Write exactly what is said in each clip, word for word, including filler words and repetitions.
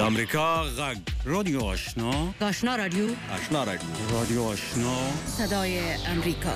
امریکا غږ رادیو آشنا آشنا رادیو آشنا رادیو رادیو آشنا صدای امریکا.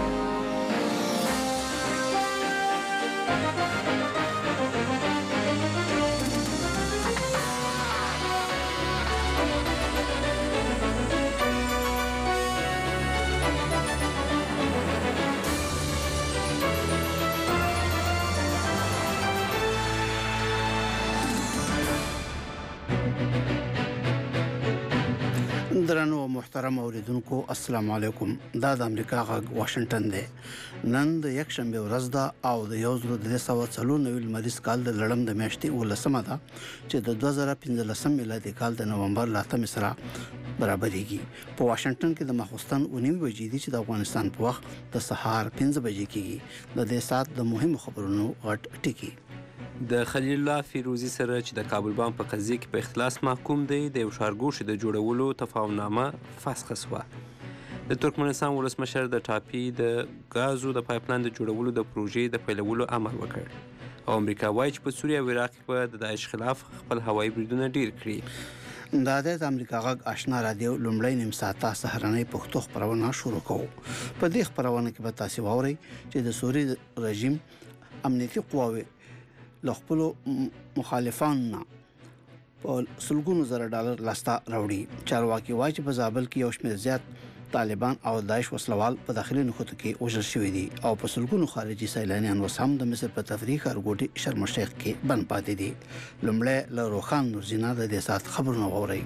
درنو محترم اوریدونکو السلام علیکم. دا د امریکا غږ واشنگټن دی. نن د یک شنبه ورځ ده او د یو زرو درې سوه څلور نوي لمریز کال د لړم د میاشتې اوولسمه ده چې د دوه زره پنځلسم میلادي کال د نومبر له اتمې سره برابرېږي. په واشنگټن کې د ماخوستن اوه نیمې بجې دي چې د افغانستان په وخت د سهار پنځه بجې کېږي. د دې ساعت د مهمو خبرونو غټ ټکي. د خلیل الله فیروزي سره چې د کابل بانک په قضیه کې په اختلاس محکوم دی د یو ښارګوښي د جوړولو تفاهمنامه فسخه شوه. د ترکمنستان ولسمشر د ټاپي د غازو د پایپلاین د جوړولو د پروژې د پیلولو امر وکړ او امریکا وایي چې په سوریه او عراق کې به د داعش خلاف خپل هوایي بریدونه ډیر کړي. دا د امریکا غږ آشنا رادیو لومړی نیم ساعته سهارنۍ پښتو خپرونه شروع کوو. په دې خپرونه کې به تاسو واورئ چې د سوري رژیم امنیتي قواوې له خپلو مخالفانو په سلګونو زره ډالر لاسته راوړي. چارواکي وایي چې په زابل کې یو شمېر زیات طالبان او داعش وسلوال په داخلي نښتو کې وژل شوي دي او په سلګونو خارجي سیلانیان اوس هم د مصر په تفریح ښارګوټي شرم الشیخ کې بند پاتې دي. لومړی له روخان نورزینا د دې ساعت خبرونه واورئ.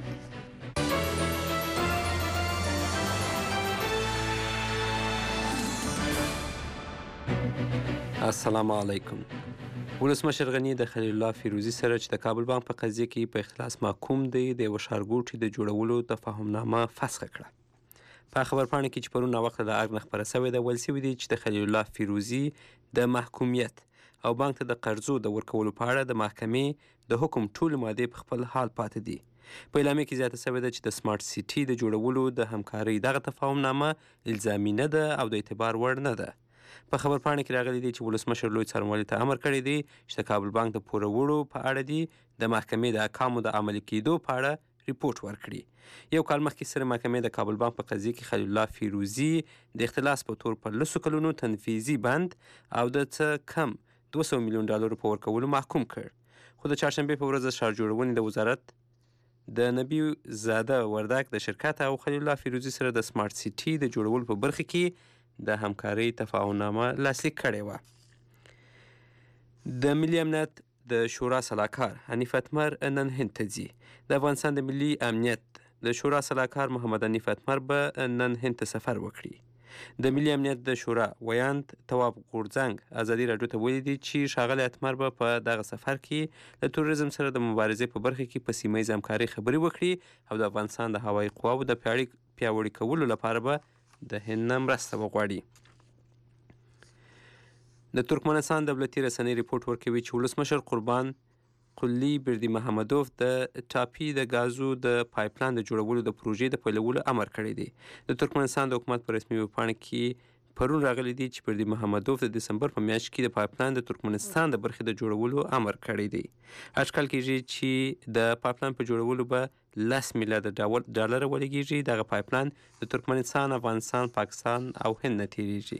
السلام علیکم. ولسمشر غنی د خلیل الله فیروزي سره چې د کابل بانک په قضیه کې په اختلاس محکوم دی د یو ښارګوټي د جوړولو تفاهمنامه فسخه کړه. په خبرپاڼه کې چې پرون ناوخته د ارګ نه خپره سوې ده ویل شوي دي چې د خلیل الله فیروزي د محکومیت او بانک ته د قرضو د ورکولو په اړه د محکمې د حکم ټولې مادې په خپل حال پاتې دي. په اعلامیه کې زیاته شوې ده چې د سمارټ سیټي د جوړولو د همکارۍ دغه تفاهمنامه الزامي نه ده او د اعتبار وړ نه ده. په خبرپاڼه کې راغلي دي چې ولسمشر لوی څارنوالي ته امر کړی دی چې د کابل بانک د پوروړو په اړه دي د محکمې د احکامو د عملي کېدو په اړه ریپورت ورکړي. یو کال مخکې سترې محکمې د کابل بانک په قضیه کې خلیل الله فیروزي د اختلاس په تور په لسو کلونو تنفیذي بند او د څه کم دوه سوه میلیون ډالرو په ورکولو محکوم کړ. خو د چهارشنبې په ورځ د ښار جوړونې د وزارت د نبی زاده وردک د شرکت او خلیل الله فیروزي سره د سمارټ سیټي د جوړولو په برخه کې د همکارۍ تفاهمنامه لاسلیک کړې وه. د ملي امنیت د شورا سلاکار حنیف اتمر نن هند ته ځي. د افغانستان د ملي امنیت د شورا سلاکار محمد حنیف اتمر به نن هند ته سفر وکړي. د ملي امنیت د شورا ویاند تواب غورځنګ ازادي راډیو ته ویلي دي چې ښاغلی اتمر به په دغه سفر کې له تروریزم سره د مبارزې په برخه کې په سیمه ییز همکارۍ خبرې وکړي او د افغانستان د هوایي قواو د پیاوړي کولو لپاره به د هند نه مرسته وغواړي. د ترکمنستان دولتي رسنۍ ریپورټ ورکوي چې ولسمشر قربان قلی بردي محمدوف د ټاپي د غازو د پایپلاین د جوړولو د پروژې د پیلولو امر کړی دی. د ترکمنستان د حکومت په رسمي ویبپاڼه کې پرون راغلی دی چې بردي محمدوف د دسمبر په میاشت کې د پایپلاین د ترکمنستان د برخې د جوړولو امر کړی دی. اټکل کېږي چې د پایپلاین په جوړولو به لس میلیارده ډالر ولګېږي. دغه پایپلاین د ترکمنستان، افغانستان، پاکستان او هند نه تیریږي.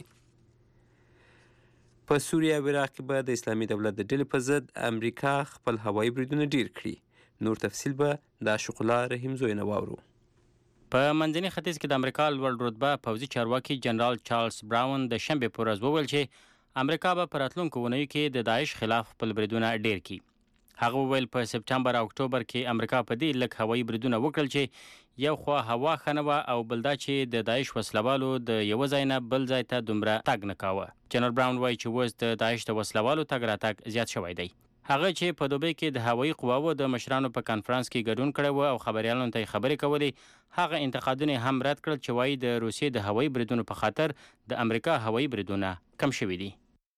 په سوریه او عراق کې به د اسلامي دولت د ډلې په ضد امریکا خپل هوایي بریدونه ډیر کړي. نور تفصیل به د عاشق الله رحیم زوی نه واورو. په منځني ختیځ کې د امریکا لوړ رتبه پوځي چارواکي جنرال چارلز براون د شنبې په ورځ وویل چې امریکا به په راتلونکو اونیو کې د داعش خلاف خپل بریدونه ډیر کړي. هغه وویل په سپټمبر او اکتوبر کې امریکا په دې لږ هوایي بریدونه وکړل چې یو خوا هوا ښه نه وه او بل دا چې د داعش وسلوالو د یوه ځای نه بل ځای ته دومره تګ نه کاوه. جنرال براون وایي چې اوس د داعش د وسلوالو تګ راتګ زیات شوی دی. هغه چې په دوبۍ کې د هوایي قواوو د مشرانو په کنفرانس کې ګډون کړی و او خبریالانو ته یې خبرې کولې، هغه انتقادونه هم رد کړل چې وایي د روسیې د هوایي بریدونو په خاطر د امریکا هوایي بریدونه کم شوي دي.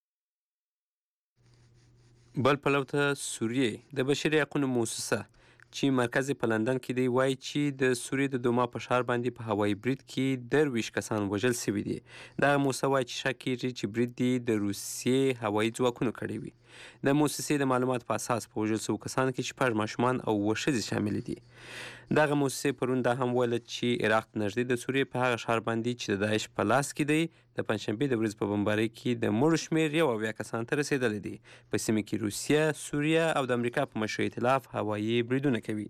بل پلو ته سوریې د بشري حقونو موسسه چې مرکز په لندن کې دی وایي چې د سوریې د دوما په ښار باندې په هوایي برید کې درویشت کسان وژل شوي دي. دغه موسسه وایي چې شک کېږي چې برید د روسیې هوایي ځواکونو کړی وي. د موسسې د معلوماتو په اساس په وژل شوو کسانو کې شپږ ماشومان او اووه ښځې شاملې دي. دغه موسسې پرون دا هم ویله چې عراق ته نږدې د سوریې په هغه ښار باندې چې د داعش په لاس کې دی د پنجشنبې د ورځې په بمبارۍ کې د مړو شمېر یو اویا کسانو ته رسېدلی دی. په سیمه کې روسیه، سوریه او د امریکا په مشر ایتلاف هوایي بریدونه کوي.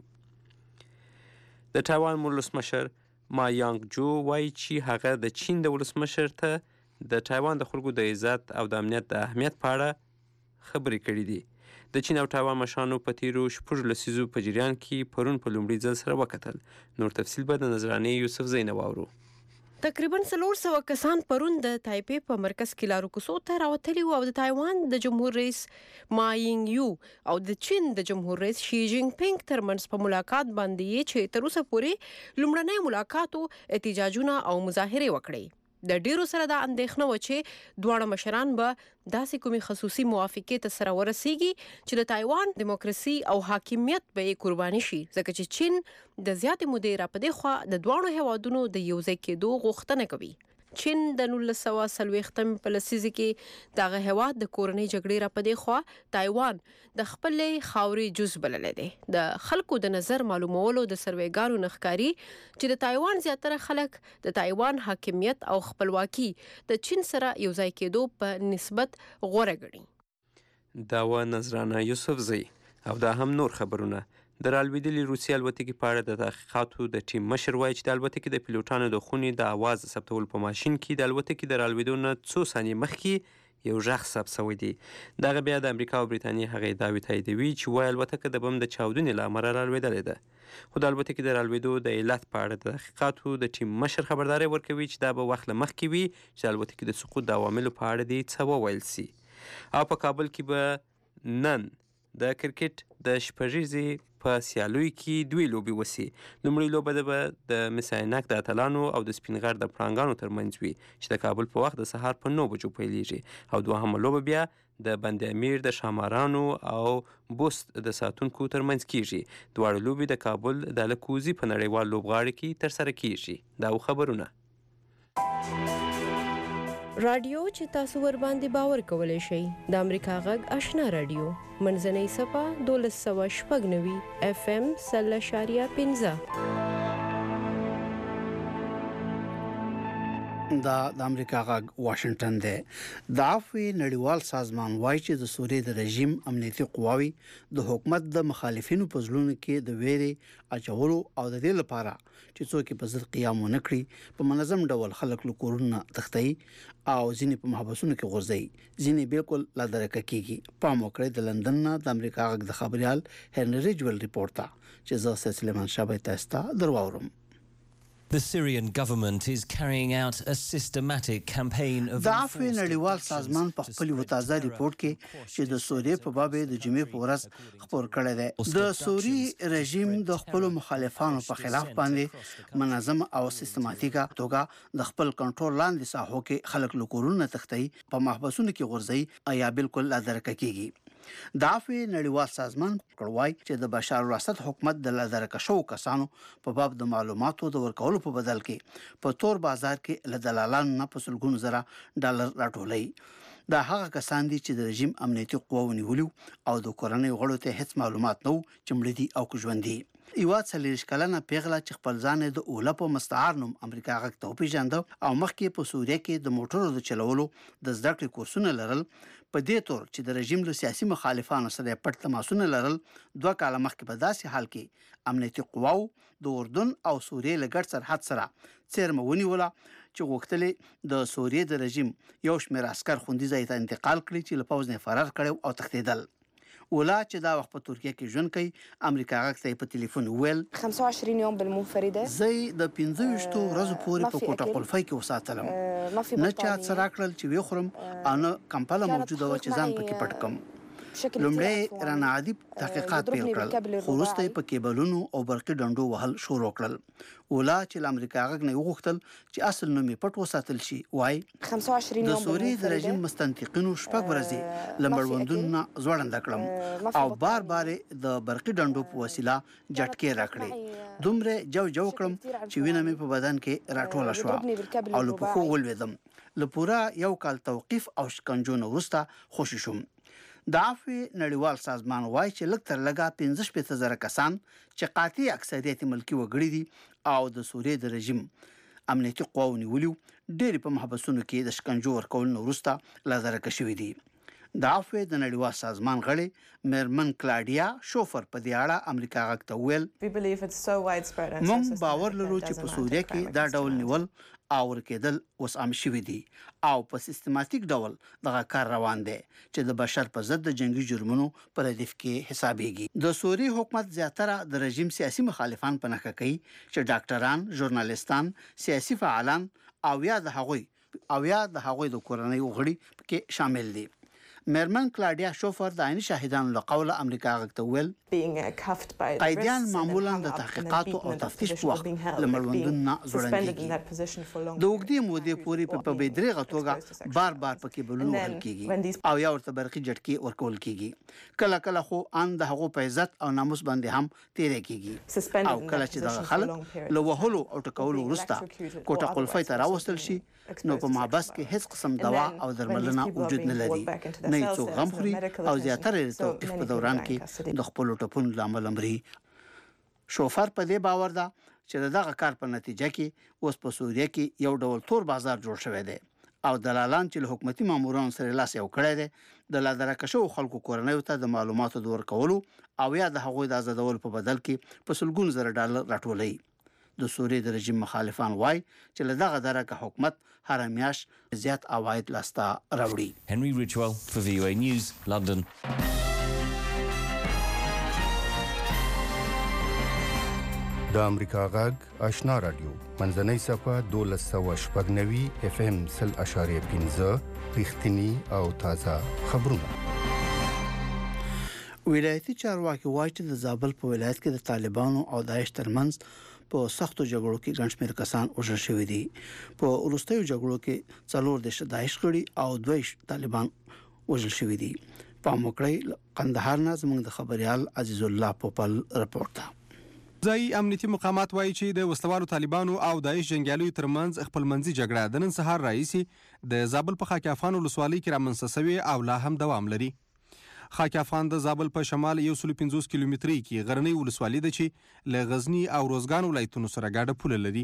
د تایوان ولسمشر ما یانګ جو وایي چې هغه د چین د ولسمشر ته د تایوان د خلکو د عزت او د امنیت د اهمیت په اړه خبرې کړې دي. د چین او تایوان مشرانو په تیرو شپږو لسیزو په جریان کې پرون په لومړي ځل سره وکتل. نور تفصیل به د نظرانې یوسف زینه واورو. تقریبا څلور سوه کسان پرون د تایپې په مرکز کې لارو کوڅو ته راوتلي وو او د تایوان د جمهور رئیس ما یینګ یو او د چین د جمهور رئیس شي جینګ پینګ ترمنځ په ملاقات باندې یې چې تر اوسه پورې لومړنی ملاقات او احتجاجونه او مظاهرې وکړې. د ډیرو سره دا اندېښنه وه چې دواړه مشران به داسې کومې خصوصي موافقې ته سره ورسیږي چې د تایوان دیموکراسي او حاکمیت به یې قرباني شي، ځکه چې چین د زیاتې مودې راپدې خوا د دواړو هیوادونو د یوځای کېدو غوښتنه کوي. چین د نولس سوه څلوېښتم په لسیزه کې دغه هیواد د کورنۍ جګړې راپدې خوا تایوان د خپلې خاورې جز بللی دی. د خلکو د نظر معلومولو د سروېګانو نه ښکاري چې د تایوان زیاتره خلک د تایوان حاکمیت او خپلواکي د چین سره یوځای کېدو په نسبت غوره ګڼي. دا وه نظرانه یوسفزۍ. او دا هم نور خبرونه. د رالوېدلې روسیې الوتکې په اړه د تحقیقاتو د ټیم مشر وایي چې د الوتکې د پیلوټانو د خونې د اواز ثبتولو په ماشین کې د الوتکې د رالوېدو نه څو ثانیې مخکې یو غږ ثبت شوی دی. دغه بیا د امریکا او بریتانیې هغې دعوې تاییدوي چې وایي الوتکه د بم د چاودنې له امله رالوېدلې ده. خو د الوتکې د رالوېدو د علت په اړه د تحقیقاتو د ټیم مشر خبرداری ورکوي چې دا به وخت له مخکې وي چې د الوتکې د سقوط د عواملو په اړه دې څه وویل سي. او په کابل کې به نن د کرکټ د شپږیزې په سیالیو کې دوی لوبې وسي. لومړۍ لوبه به د مس عینک د اتلانو او د سپین غر د پړانګانو ترمنځ وي چې د کابل په وخت د سهار په نو بجو پیلیږي. او دوهمه لوبه بیا د بند امیر د شامارانو او بوست د ساتونکو ترمنځ کیږي. دواړه لوبې د کابل د الکوزي په نړیوال لوبغاړي کې ترسره کیږي. دا خبرونه رادیو چې تاسو ور باندې باور کولای شئ د امریکا غږ آشنا رادیو منځنۍ صفه دولس سوه شپږ نوي اف ام سل اشاریه پنځه. دا د امریکا غږ واشنگټن دی. د عفوي نړیوال سازمان وایي چې د سوریې د رژیم امنیتي قواوي د حکومت د مخالفینو په زړونو کې د ویرې اچولو او د دې لپاره چې څوک په ضد قیام ونه کړي په منظم ډول خلک له کورونو تښتي او ځینې په محبسونو کې غورځي، ځینې بالکل لا درکه کیږي. پام وکړئ د لندن نه د امریکا غږ د خبريال هنري جویل ریپورت ته چې زه سلیمان شابه تاسو ته درواورم. The Syrian government is carrying out a systematic campaign of د عفوي نړیوال سازمان په خپل یو تازه ریپورت کې چې د سوریې په باب د جمعې په ورځ خبر کړی دی، د سوري رژیم د خپل مخالفانو په خلاف باندې منظم او سیستماتیکه توګه د خپل کنټرول لاندې ساحو کې خلک له کورونو تښتي، په محبسونو کې غورځي یا بالکل لا درکه کیږي. د عفوي نړیوال سازمان کړوای چې د بشار الاسد حکومت د لادرکه شو کسانو په باب د معلوماتو د ورکولو په بدل کې په تور بازار کې له دلالانو نه په سلګونو زره ډالر راټولوي. دا هغه کسان دي چې د رژیم امنیتي قواو نیولي او د کورنۍ غړو ته هیڅ معلومات نه چې مړه دي او ژوند دي. یو څلوېښت کلنه پیغله چې خپل ځان د اوله په مستعار نوم امریکا غږ ته وپېژانده او مخکې په سوریه کې د موټرو د چلولو د زده کړې کورسونه لرل، په دې تور چې د رژیم له سیاسي مخالفانو سره پټ تماسونه لرل، دوه کاله مخکې په داسې حال کې امنیتي قواو د اردن او سوریې له ګډ سرحد سره څیرمه ونیوله چې غوښتلې د سوریې د رژیم یو شمېر عسکر خوندي ځای ته انتقال کړي چې له پوځ نه فرار کړي او تښتېدل. ولا چې دا وخت په ترکیه کې ژوند کوي، امریکا غږ ته په ټلیفون ویل خمسة وعشرين يوم بالمنفرده زي د پنځه ویشتو ورځو پورې په کوټه قلفۍ کې وساتلم، نه چا څه راکړل چې وخورم او نه کمپله موجوده و چې ځان پکې پټ کړم. لومړی رانه عادي تحقیقات پیل کړل، خو وروسته په کیبلونو او برقي ډنډو وهل شروع کړل. ولا چې د امریکا غږ نه وغوښتل چې اصل نوم یې پټ وساتل شي. وای د سوریې د رژیم مستنطقینو شپږ ورځې له مړوندونو ځوړنده کړم او بار بار د برقي ډنډو په وسیله جټکې راکړې. دومره جو جو کړم چې وینه مې په بدن کې راټوله شوه او له پښو ولوېدم. له پوره یو کال توقیف او شکنجو نه وروسته خوشي شوم. د عفو نړیوال سازمان وایي چې لږ تر لږه پنځه شپېته زره کسان چې قاطع اکثریت ملکی وګړي دي او د سوریې د رژیم امنیتي قواو نیولیو ډېر په محبسونو کې د شکنجو ورکولو وروسته لازرکه شوي دي. د عفو د نړیوال سازمان غړي میرمن کلاډیا شوفر په دې اړه امریکا غږ ته وویل موږ باور لرو چې په سوریه کې دا ډول نیول او ورکېدل اوس عام شوي دي او په سیستماتیک ډول دغه کار روان دی چې د بشر په ضد د جنگي جرمونو پر هدف کې حسابېږي. د سوریې حکومت زیاتره د رژیم سیاسي مخالفان په نښه کوي چې ډاکټران، ژورنالیستان، سیاسي فعالان او یا د هغوی او یا د هغوی د کورنۍ غړي کې شامل دي. میرمن کلاډیا شوفر د عیني شاهدانو له قوله امریکا غږ ته وویل قیدیان معمولا د تحقیقاتو او تفتیش په وخت له مړوندونو نه ځوړندېږي. د اوږدې مودې پورې په بې دریغه توګه بار بار پکې بلونه وهل کېږي او یا ورته برقي جټکې ورکول کېږي. کله کله خو ان د هغو په عزت او ناموس باندې هم تیرې کېږي او کله چې دغه خلک له وهلو او ټکولو وروسته کوټه قلفۍ ته راوستل شي نو په محبس کې هیڅ قسم دوا او درملنه وجود نه لري. نه یې څوک غم خوري او زیاتره د توقیف په دوران کې د خپلو ټپونو له امله مري. شوفر په دې باور ده چې دغه کار په نتیجه کې اوس په سوریه کې یو ډول تور بازار جوړ شوی دی او دلالان چې له حکومتي مامورانو سره لاس یو کړی دی د لادرکه شوو خلکو کورنیو ته د معلوماتو د ورکولو او یا د هغوی د آزادولو په بدل کې په سلګونو زره ډالر راټولوي. د سوریې د رژیم مخالفان وایي چې له دغه درکه حکومت هر میاشت زیات عواید لاسته راوړي. Henry Ridgwell for V O A News, London. د امریکا غږ آشنا رادیو منځنۍ صفه دولس سوه شپږ نوي اف ام سل اشاریه پنځه رښتینی او تازه خبرونه. ولایتي چارواکي وایي چې د زابل په ولایت کې د طالبانو او داعش ترمنځ په سختو جګړو کې ګڼ شمېر کسان وژل شوي دي. په وروستیو جګړو کې څلور دېرش داعش غړي او دوه طالبان وژل شوي دي. پام وکړئ قندهار نه زموږ د خبريال عزیز الله پوپل رپورټ ده. ځایي امنیتي مقامات وایي چې د وسلوالو طالبانو او داعش جنګیالیو ترمنځ خپلمنځي جګړه د نن سهار راهیسې د زابل په خاکافان ولسوالۍ کې رامنځته شوې او لا هم دوام لري. خاکافان د زابل په شمال یو سل پنځوس کیلومتري کې غرنۍ ولسوالۍ ده چې له غزنی او روزګان ولایتونو سره ګاډه پوله لري.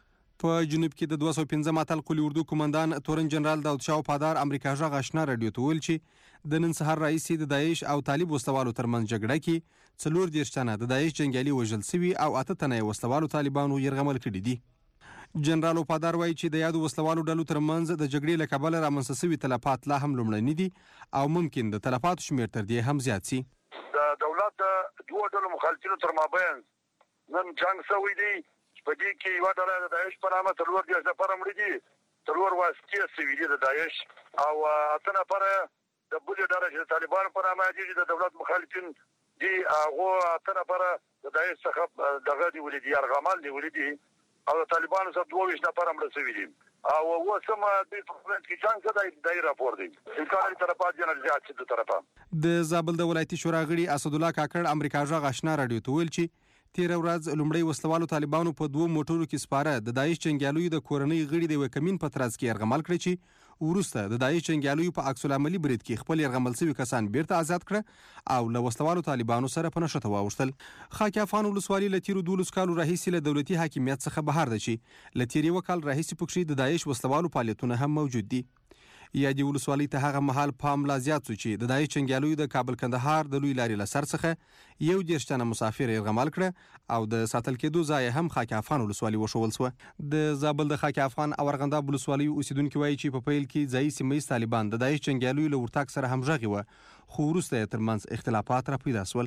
په جنوب کې د دوه سوه پنځه اتل قلي اردو قومندان تورن جنرال داود شاه پادار امریکا غږ آشنا رادیو ته ویل چې د نن سهار راهیسې د داعش او طالب وسلوالو ترمنځ جګړه کې څلور دېرش تنه د داعش جنګیالي وژل شوي او اته تنه یې وسلوالو طالبانو یرغمل کړي دي. جنرال پادار وایي چې د یادو وسلوالو ډلو ترمنځ د جګړې له کبله رامنځته شوي تلفات لا هم لومړني دي او ممکن د تلفاتو شمېر تر دې هم زیات شي. د دولت د دوه ډلو مخالفینو تر مابین نن جنګ شوی دی. په دې کې یوه ډله د داعش په نامه څلور دېرش نفره مړي دي، څلور واسطې شوي دي د داعش او اته نفره د بلې ډله چې د طالبانو په نامه یادېږي د دولت مخالفین دي. هغو اته نفره د داعش څخه دغه نیولي دي، یرغمل نیولي دي او د طالبانو څخه دوه ویشت نفره مړه شوي دي او اوس هم دوی په منځ کې جنګ څه دی دا یې راپور دی. امکان لري طرفات جنرال زیات شي د طرفه. د زابل د ولایتي شورا غړي اسدالله کاکړ امریکا غږ آشنا رادیو ته ویل چې تیره ورځ لومړی وسلوالو طالبانو په دوه موټرو کې سپاره د داعش جنګیالیو د کورنۍ غړي د یوه کمین په ترڅ کې یرغمل کړی چې وروسته د داعش جنګیالیو په عکس العملي برید کې خپل یرغمل شوي کسان بیرته آزاد کړه او له وسلوالو طالبانو سره په نښته واوښتل. خاکافان ولسوالي له تیرو دولس کالو راهیسې له دولتي حاکمیت څخه بهر ده چې له تیر یوه کال راهیسې پکښې د داعش وسلوالو فعالیتونه هم موجود دي. یادې ولسوالۍ ته هغه مهال پام لا زیات شو چې د داعش جنګیالیو د کابل کندهار د لوی لارې له سر څخه یو دېرش تنه مسافر یرغمل کړه او د ساتل کېدو ځای هم خاکافان ولسوالي وښول شوه. د زابل د خاکافان او ارغنداب ولسوالۍ اوسیدونکي وایي چې په پیل کې ځایي سیمه ییز طالبان د داعش جنګیالیو له ورتګ سره همغږي وه خو وروسته یې ترمنځ اختلافات را پیدا شول.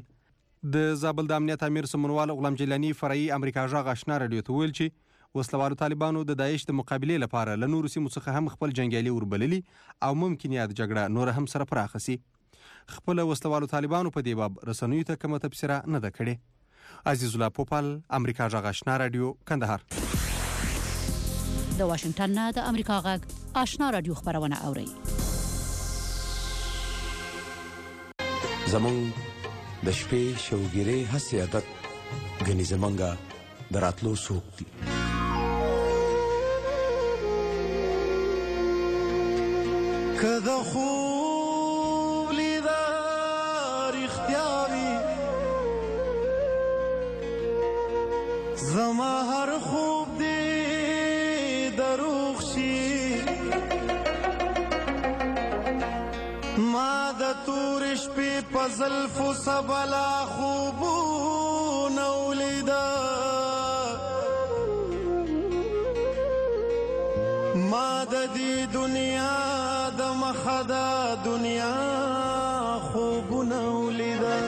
د زابل د امنیت امیر سمونوال غلام جیلاني فرعي امریکا غږ آشنا رادیو ته ویل چې وسلوالو طالبانو د داعش د مقابلې لپاره له نورو سیمو څخه هم خپل جنګیالي وربللي او ممکن یاد جګړه نور هم سره پراخه شي. خپل وسلوالو طالبانو په دې باب رسنیو ته کومه تبصره نه ده کړې. عزیز الله پوپل امریکا غږ آشنا رادیو کندهار. د واشنگټن نه د امریکا غږ آشنا رادیو خبرونه اوري. زمون د شپې شوګيري هسي عادت غني زمونږه دراتلو سوق دي. که د خوب لیدل رښتیا وي زما هر خوب دې دروغ شي ما د تورې شپې په زلفو سبلا خوبونه ولیده ما د دې دنیا د مخه د دنیا خوبونه ولیده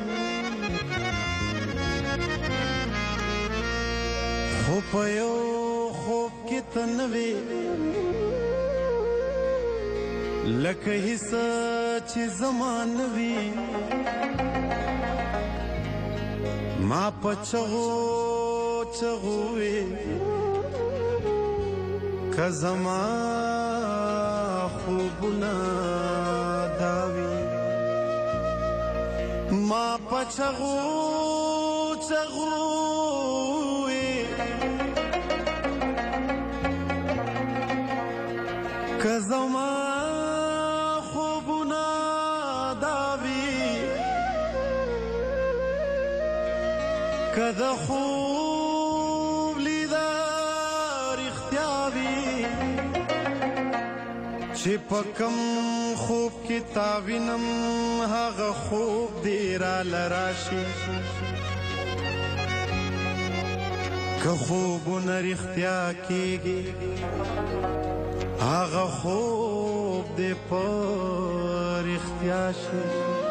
خو په یو خوب کې ته نه وې لکه هیڅ چې زما نه وي ما په چغو چغو وې که زما خوبونه دا وي ما په چغو چغو وې که زما خوبونه دا وي که د خوب لیده رښتیا وي چې په کم خوب کې تا وینم هغه خوب دې راله راشي که خوبونه رښتیا کېږي هغه خوب دې په رښتیا شي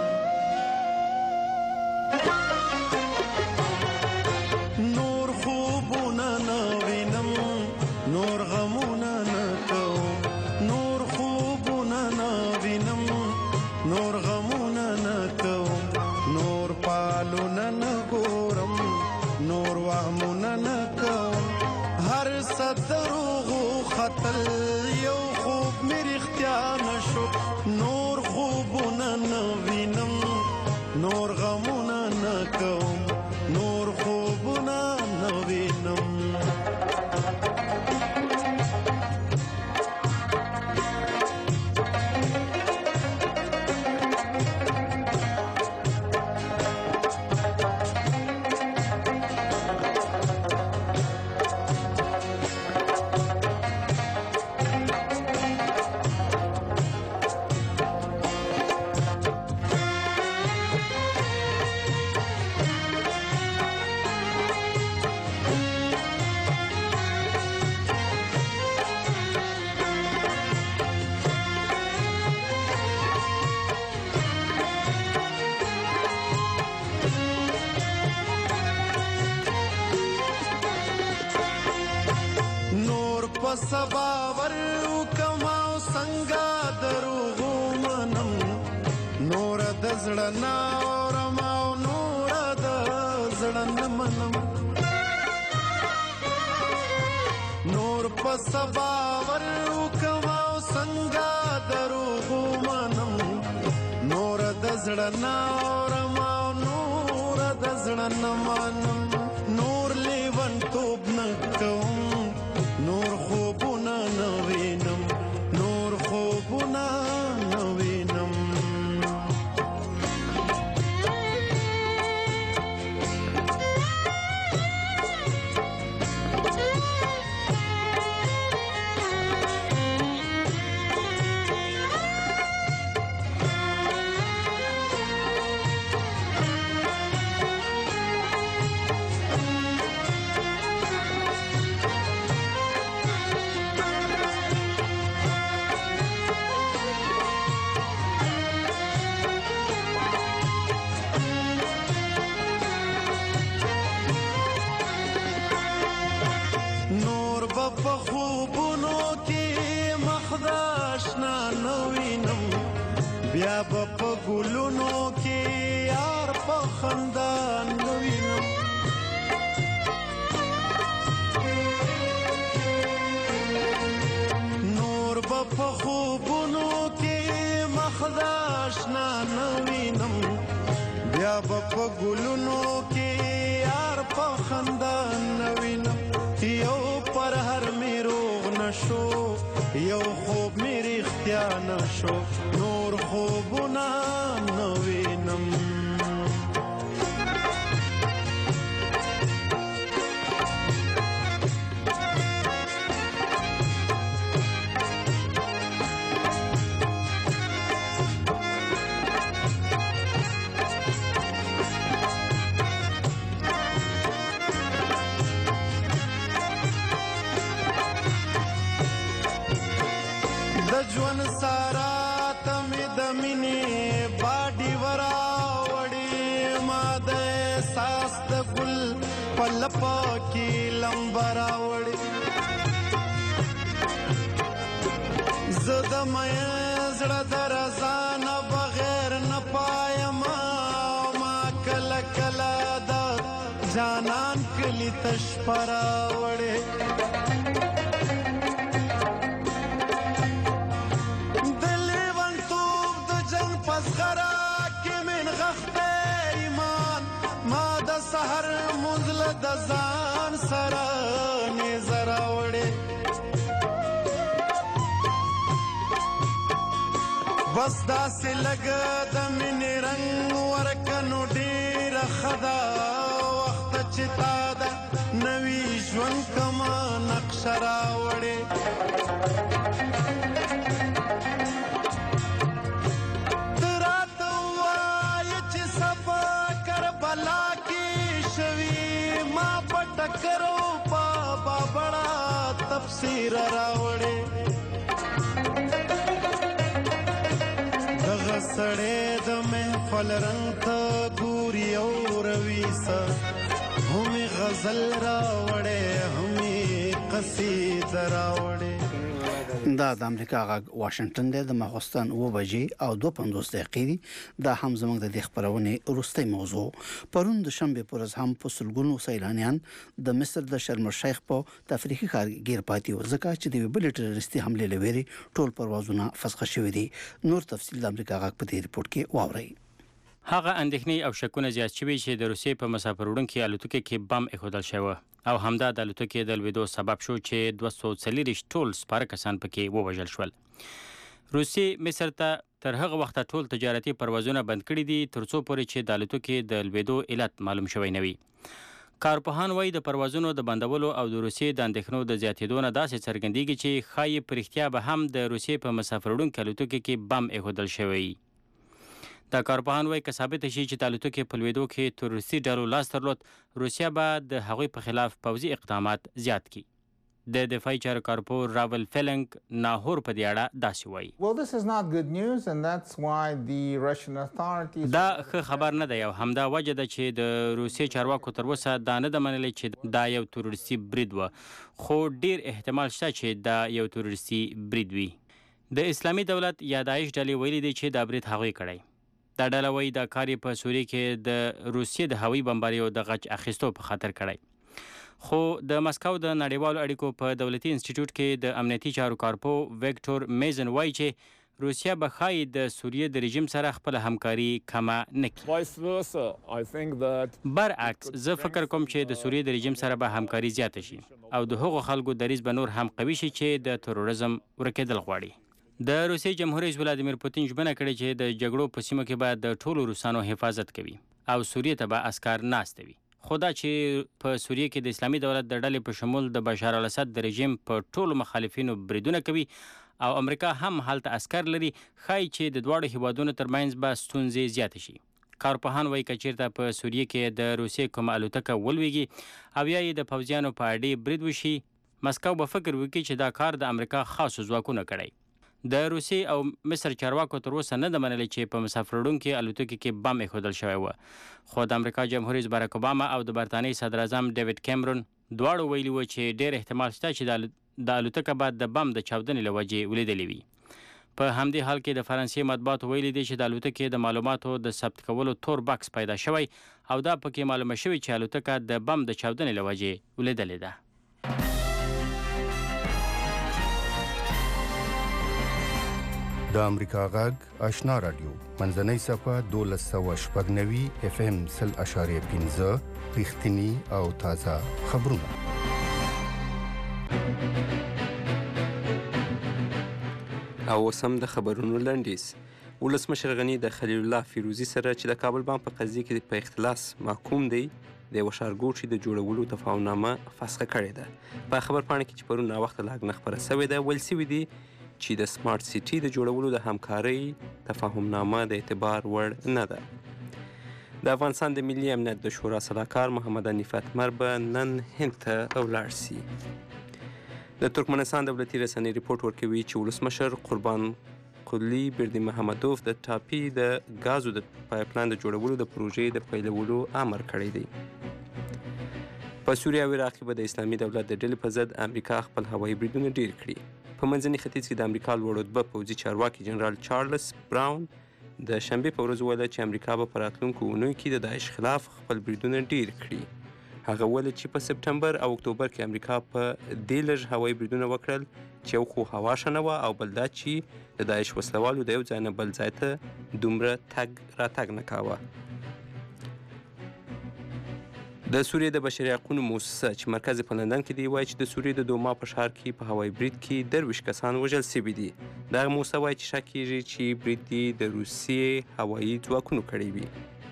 نور خوبونه نه وینم نور غمونه نه کوم نور خوبونه نه وینم نور غمونه نه کوم نور پالونه نه ګورم نور وهمونه نه کوم هر څه دروغو خطل یو خوب مې رښتیا نشو نور خوبونه نه وینم نور غمونه نه کوم نور خوبونه نه وینم سباور کماو څنګه دروغو منم نور د زړه نه اورم او نور د زړه نه منم نور په سباور کماو څنګه دروغو منم نور د زړه نه اورم او نور د زړه نه منم نور لیونتوب نه کوم نور خوبونه نه وینم نور خوبونه نه وینم بیا به په ګلونو کې یار په خندا نه وینم نور به په خوبونو کې مخ د اشنا نه وینم بیا به په ګلونو کې یار په خندا نه وینم یو پر هر مې روغ نشو یو خوب مې رښتیا نشو نور خوبونه نه وینم خپل پاکي لمبرا وړي زه د مې زړه درزان بغیر نه پایم ما کله کله د جانان کلی تشپرا وړي د لیونتوب د جنګ پسغرا کې من غخته ایمان ما د سحر منزل د ځان سره نظر وړي بس داسې لګ د مینې رنګ ورکنو ډېره ښه ده وخته چې تا ده نوي ژوند کما نقشه راوړې ته راته ووایه چې صفا کربلا کې شوي ما په ټکرو په بابړه تفسیر راوړې سړی د محفل رنګ ته ګوري او رویسه همې غزل راوړې همې قصیده راوړې دا د امریکا غږ واشنگټن دی د ماخوستن اوه بجې او دوه پنځوس دقیقې دي دا هم زموږ د دې خپرونې وروستۍ موضوع پرون د شنبې پر ورځ هم په سلګونو سیلانیان د مصر د شرم الشیخ په تفریحي ښار ګیر پاتې وو ځکه چې د یوې بلې ټروریستي حملې له ویرې ټول پروازونه فسخ شوي دي نور تفصیل د امریکا غږ په دې ریپورت کې واورئ هغه اندېښنې او شکونه زیات شوي چې د روسیې په مسافر وړونکي الوتکې کې بم ایښودل شوی او همدا د الوتکې د لوېدو سبب شو چې دوه سوه څلېرویشت ټول سپاره کسان پکې ووژل شول روسیې مصر ته تر هغه وخته ټول تجارتي پروازونه بند کړي دي تر څو پورې چې د الوتکې د لوېدو علت معلوم شوی نه وي کارپوهان وایي د پروازونو د بندولو او د روسیې د اندېښنو د زیاتېدو نه داسې څرګندېږي چې ښایي په رښتیا به هم د روسیې په مسافر وړونکي الوتکې کې بم ایښودل شوی دا کارپوهان وایي که ثابته شي چې د الوتکې په لوېدو کې تروریستي ډلو لاس درلود روسیه به د هغوی په خلاف پوځي اقدامات زیات کړي د دفاعي چارو کارپور راول فیلنګ ناهور په دې اړه داسې وایي دا ښه خبر نه دی او همدا وجه ده چې د روسیې چارواکو تر اوسه دا نه ده منلې چې دا یو تروریستي برید و خو ډیر احتمال شته چې دا یو تروریستي برید وي د اسلامي دولت یا داعش ډلې ویلي دي چې دا برید هغوی کړی دا ډله وایي دا کار یې په سوریې کې د روسیې د هوایي بمباریو د غچ اخیستو په خاطر کړی خو د مسکو د نړیوالو اړیکو په دولتي انسټیټیوټ کې د امنیتي چارو کارپو ویکټور میزن وایي چې روسیه به ښایي د سوریې د رژیم سره خپله همکاري کمه نه کړي برعکس زه فکر کوم چې د سوریې د رژیم سره به همکاري زیاته شي او د هغو خلکو دریځ به نور هم قوي شي چې د تروریزم ورکېدل غواړي د روسیې جمهور رئیس ولادیمیر پوتین ژمنه کړې چې د جګړو په سیمو کې به د ټولو روسانو حفاظت کوي او سوریې ته به عسکر ناست وي خو دا چې په سوریې کې د اسلامي دولت د ډلې په شمول د بشار الاسد د رژیم په ټولو مخالفینو بریدونه کوي او امریکا هم هلته عسکر لري ښایي چې د دواړو هیوادونو ترمنځ به ستونزې زیاتې شي کارپوهان وایي که چیرته په سوریې کې د روسیې کومه الوتکه ولویږي او یا یې د پوځیانو په اډې برید وشي مسکو به فکر وکړي چې دا کار د امریکا خاصو ځواکونو کړی د روسیې او مصر چارواکو تر اوسه نه ده منلې چې په مسافر وړونکي الوتکې کې بم ایښودل شوی و خو د امریکا جمهور رئیس باراک اوباما او د برطانیې صدر اعظم ډیوډ کیمرون دواړو ویلي و چې ډېر احتمال شته چې د الوتکه به د بم د چاودنې له وجې ولیدلې وي په همدې حال کې د فرانسې مطبوعاتو ویلي دي چې د الوتکې د معلوماتو د ثبت کولو تور بکس پیدا شوی او دا پکې معلومه شوی چې الوتکه د بم د چاودنې له وجې ولیدلې ده د امریکا غږ آشنا رادیو منځنۍ صفه دولس سوه شپږ نوي اف ام سل اشاریه پنځه رښتینی او تازه خبرونه او اوس هم د خبرونو لنډیز ولسمشر غني د خلیل الله فیروزي سره چې د کابل بانک په قضیه کې په اختلاس محکوم دی د یوه ښارګوټي د جوړولو تفاهمنامه فسخه کړې ده په خبرپاڼه کې چې پرون ناوخته لاګنه خپره سوې ده ویل سوي دي چې د سمارټ سیټي د جوړولو د همکارۍ تفاهمنامه د اعتبار وړ نه ده د افغانستان د ملي امنیت د شورا صلاحکار محمد حنیف اتمر به نن هند ته ولاړ سي د ترکمنستان دولتي رسنۍ ریپورټ ورکوي چې ولسمشر قربان قلی بردي محمدوف د ټاپي د غازو د پایپلاین د جوړولو د پروژې د پیلولو امر کړی دی په سوریه او عراق کې به د اسلامي دولت د ډلې په ضد امریکا خپل هوایي بریدونه ډېر کړي. په منځني ختیځ کې د امریکا لوړ رتبه پوځي چارواکي جنرال چارلز براون د شنبې په ورځ وویل چې امریکا به په راتلونکو اونیو کې د داعش خلاف خپل بریدونه ډېر کړي. هغه وویل چې په سپتمبر او اکتوبر کې امریکا په دې لږ هوایي بریدونه وکړل چې یو خو هوا ښه نه وه او بل دا چې د داعش وسلوالو د یو ځای نه بل ځای ته دومره تګ راتګ نه کاوه. د سوریې د بشري حقونو موسسه چې مرکز په لندن کې دی وایي چې د سوریې د دوما په ښار کې په هوایي برید کې درویشت کسان وژل سوي دي. دغه موسسه وایي چې شک کېږي چې برید یې د روسیې هوایي ځواکونو کړی وي.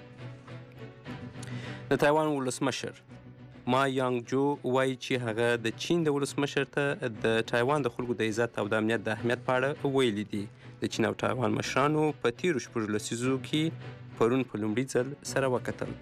د تایوان ولسمشر ما یانګ جو وایي چې هغه د چین د ولسمشر ته د تایوان د خلکو د عزت او د امنیت د اهمیت په اړه ویلي دي. د چین او تایوان مشرانو په تیرو شپږو لسیزو کې پرون په لومړي ځل سره وکتل.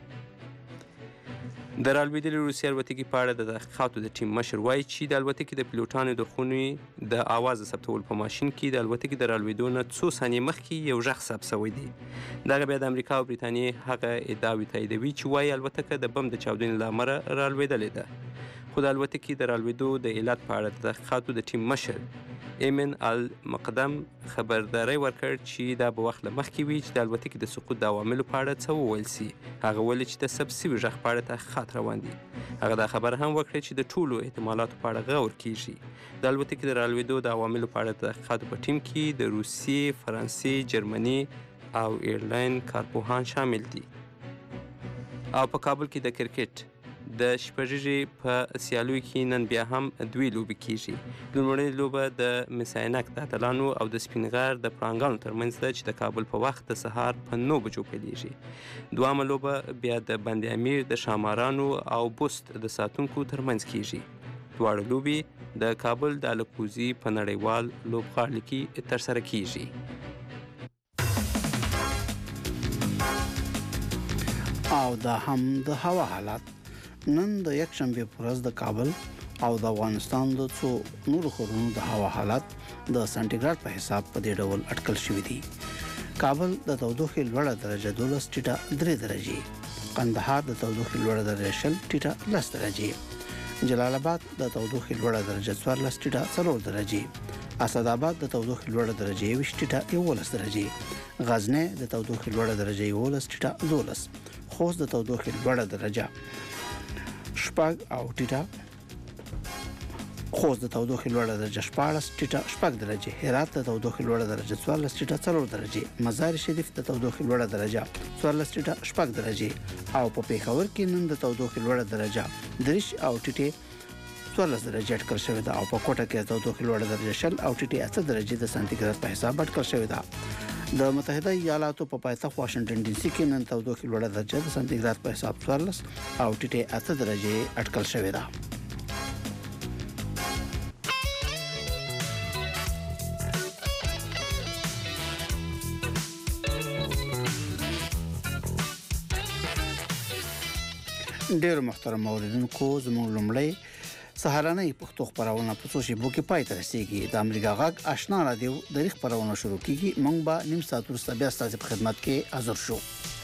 د رالوېدلې روسیې الوتکې په اړه د تحقیقاتو د ټیم مشر وایي چې د الوتکې د پیلوټانو د خونې د اواز ثبتولو په ماشین کې د الوتکې د رالوېدو نه څو ثانیې مخکې یو غږ ثبت شوی دی. دغه بیا د امریکا او بریتانیې هغه ادعاوې تاییدوي چې وایي الوتکه د بم د چاودنې له امله رالوېدلې ده. خو د الوتکې د رالوېدو د علت په اړه د تحقیقاتو د ټیم مشر ایمن المقدم خبرداری ورکړ چې دا به وخت له مخکې وي چې د الوتکې د سقوط د عواملو په اړه څه وویل سي. هغه ویل چې د ثبت سوي غږ په اړه تحقیقات روان دي. هغه دا خبره هم وکړه چې د ټولو احتمالاتو په اړه غور کیږي. د الوتکې د رالوېدو د عواملو په اړه د تحقیقاتو په ټیم کې د روسیې، فرانسې، جرمني او ایرلاین کارپوهان شامل دي. او په کابل کې د کرکټ د شپږیزې په سیالیو کې نن بیا هم دوی لوبې کیږي. لومړنۍ لوبه د مساینک د اتلانو او د سپین غر د پړانګانو ترمنځ ده چې د کابل په وخت د سهار په نو بجو پیلیږي. دوامه لوبه بیا د بند امیر د شامارانو او بوست د ساتونکو ترمنځ کیږي. دواړه لوبې د کابل د الکوزي په نړیوال لوبغالي کې ترسره کیږي. او دا هم د هوا حالات. نن د یک شنبه پر ورځ د کابل او د افغانستان د څو نورو ښارونو د هوا حالات د سانتیګراډ په حساب په دې ډول اټکل شوی دی. کابل د تودوخې لوړه درجه دولس ټیټه درې درجې، قندهار د تودوخې لوړه درجه شل ټیټه لس درجې، جلال آباد د تودوخې لوړه درجه څوارلس ټیټه څلور درجې، اسداباد د تودوخې لوړه درجه یوویشت ټیټه یولس درجې، غزنی د تودوخې لوړه درجه یولس ټیټه دولس، خوست د تودوخې لوړه درجه شپږ او ټیټه خوست د تودوخې لوړه درجه شپاړس ټیټه شپږ درجې، هرات د تودوخې لوړه درجه څوارلس ټیټه څلور درجې، مزار شریف د تودوخې لوړه درجه څوارلس ټیټه شپږ درجې، او په پېښور کې نن د تودوخې لوړه درجه دریش او ټیټه څوارلس درجې اټکل شوې ده، او په کوټه کې د تودوخې لوړه درجه شل او ټیټه اته درجې د سانتیګراډ په حساب اټکل شوې ده. د متحده ایالاتو په پایتخت واشنگټن ډي سي کې نن تودوخې لوړه درجه د سانتیګراډ په حساب څوارلس او ټیټه اته درجې اټکل شوې ده. ډېر محترم اوریدونکو، زموږ لومړی سهارنۍ پښتو خبرونه په څو شیبو کې پای ته رسیږي. د امریکا غږ آشنا رادیو د خبرونه شروع کیږي. موږ به نیم ساعت وروسته بیا ستاسو په خدمت کې حاضر شو.